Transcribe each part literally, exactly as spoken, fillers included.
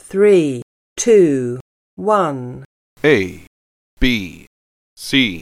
three, two, one. A, B, C.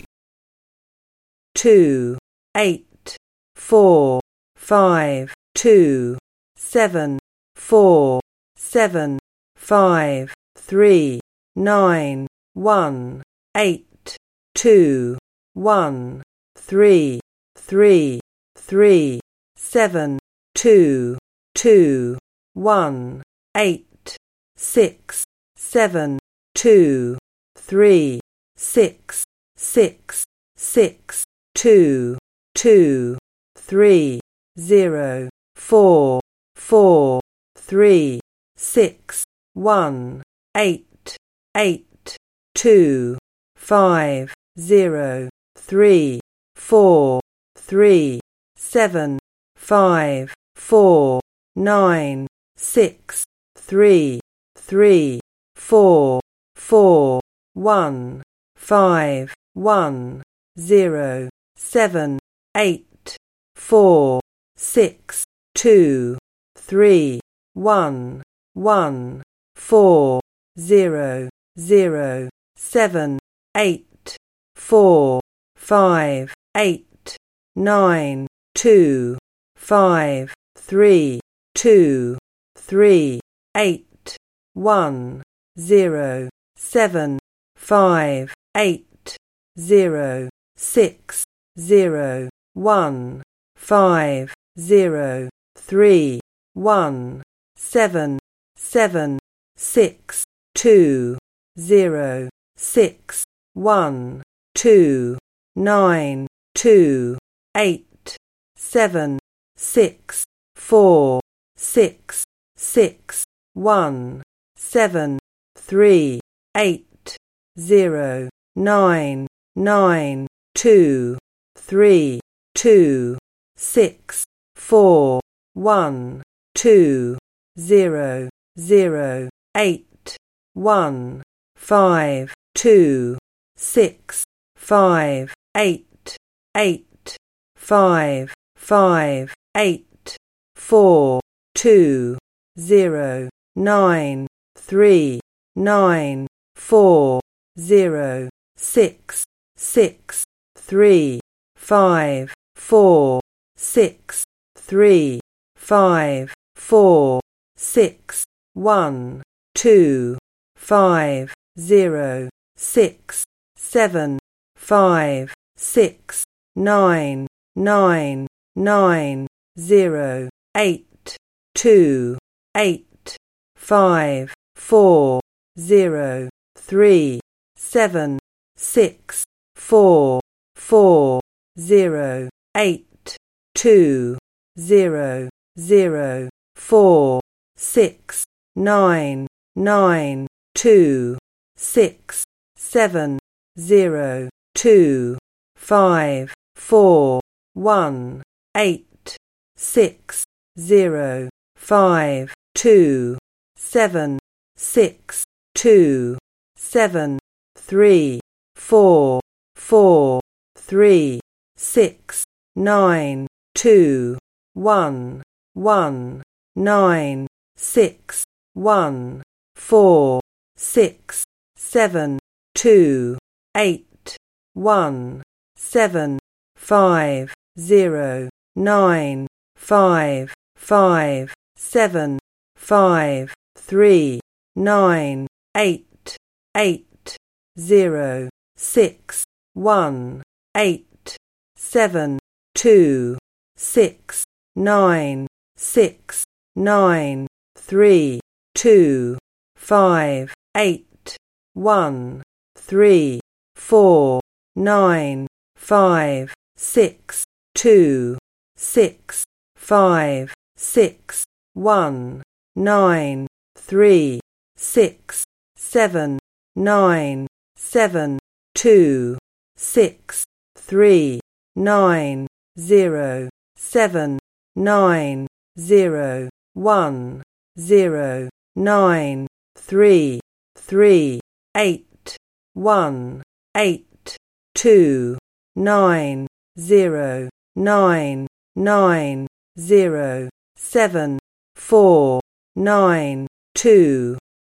Two, eight, four, five, two, seven, four, seven, five, three, nine, one, eight, two, one, three, three, three, seven, two, two, one, eight, six, seven, two, three, six, six, six, two, two, three, zero, four, four, three, six, one, eight, eight, two, five, zero, three, four, three, seven, five, four, nine, six, three, three, four, four, one, five, one, zero, seven, eight, four, six, two, three, one, one, four, zero, zero, seven, eight, four, five, eight, nine, two, five, three, two, three, eight, one, zero, seven, five, eight, zero, six, zero, one, five, zero, three, one, seven, seven, six, two, zero, six, one, two, nine, two, eight, seven, six, four, six, six, one, seven, three, eight, zero, nine, nine, two, three, two, six, four, one, two, zero, zero, eight, one, five, two, six, five, eight, eight, five, five, eight, four, two, zero, nine, three, nine, four, zero, six, six, three, five, four, six, three, five, four, six, one, two, five, zero, six, seven, five, six, nine, nine, nine, zero, eight, two, eight, five, four, zero, three, seven, six, four, four, zero, eight, two, zero, zero, four, six, nine, nine, two, six, seven, zero, two, five, four, one, eight, six, zero, five, two, seven, six, two, seven, three, four, four, three, six, nine, two, one, one, nine, six, one, four, six, seven, two, eight, one, seven, five, zero, nine, five, five, seven, five, three, nine, eight, eight, zero, six, one, eight, seven, two, six, nine, six, nine, three, two, five, eight, one, three, four, nine, five, six, two, six, five, six, one, nine, three, six, seven, nine, seven, two, six, three, nine, zero, seven, nine, zero, one, zero, nine, three, three, eight, one, eight, two, nine, zero, nine, nine, zero, seven, four, nine, two,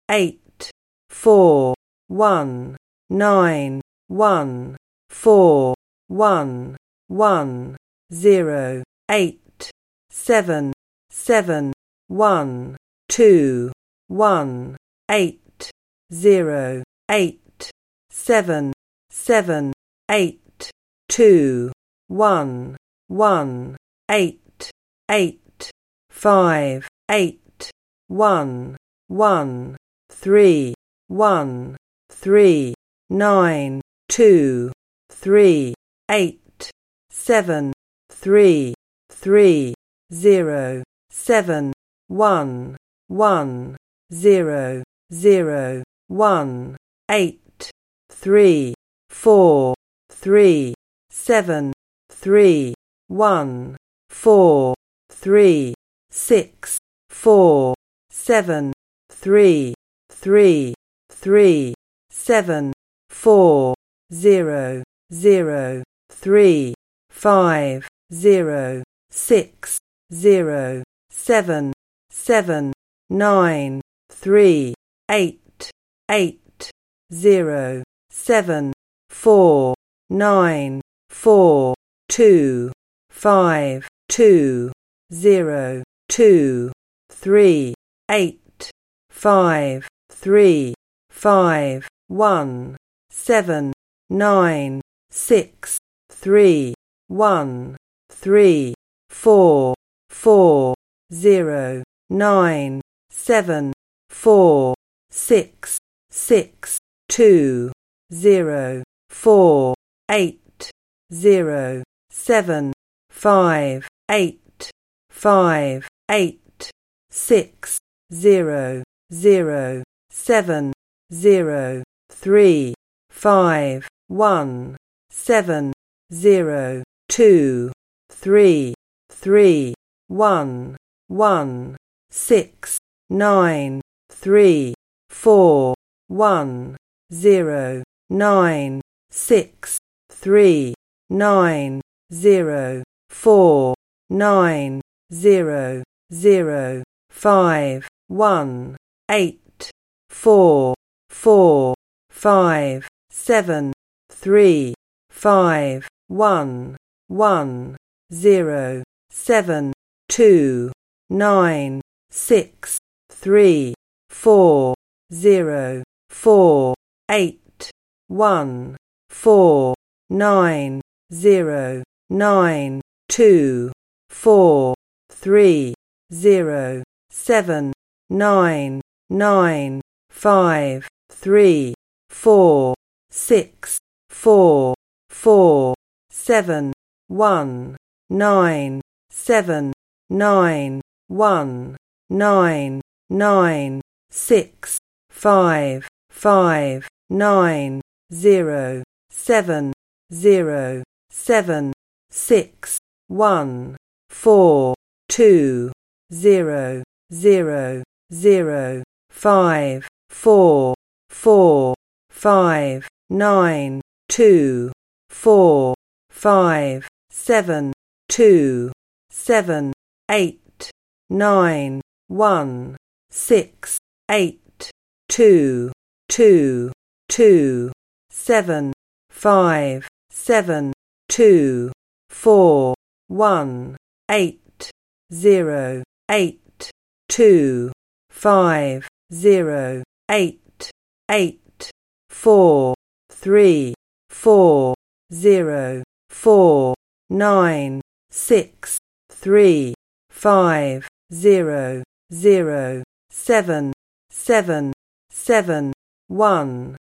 eight, four, one, nine, one, four, one, one, zero, eight, seven, seven, one, two, one, eight, zero, eight, seven, seven, eight, two, one, one, eight, eight, five, eight, one, one, three, one, three, nine, two, three, eight, seven, three, three, zero, seven, one, one, zero, zero, one, eight, three, four, three, seven, three, one, four, three, six, four, seven, three, three, three, seven, four, zero, zero, three, five, zero, six, zero, seven, seven, nine, three, eight, eight, zero, seven, four, nine, four, two, five, two, zero, two, three, eight, five, three, five, one, seven, nine, six, three, one, three, four, four, zero, nine, seven, four, six, six, two, zero, four, eight, zero, seven, five, eight, five, eight, six, zero, zero, seven, zero, three, five, one, seven, zero, two, three, three, one, one, six, nine, three, four, one, zero, nine, six, three, nine, zero, four, nine, zero, zero, five, one, eight, four, four, five, seven, three, five, one, one, zero, seven, two, nine, six, three, four, zero, four, eight, one, four, nine, zero, nine, two, four, three, zero, seven, nine, nine, five, three, four, six, four, four, seven, one, nine, seven, nine, one, nine, nine, six, five, five, nine, zero, seven, zero, seven, six, one, four, two, zero, zero, zero, five, four, four, five, nine, two, four, five, seven, two, seven, eight, nine, one, six, eight, two, two, two, seven, five, seven, two, four, one, eight, zero, eight, two, five, zero, eight, eight, four, three, four, zero, four, nine, six, three, five, zero, zero, seven, seven, seven, one,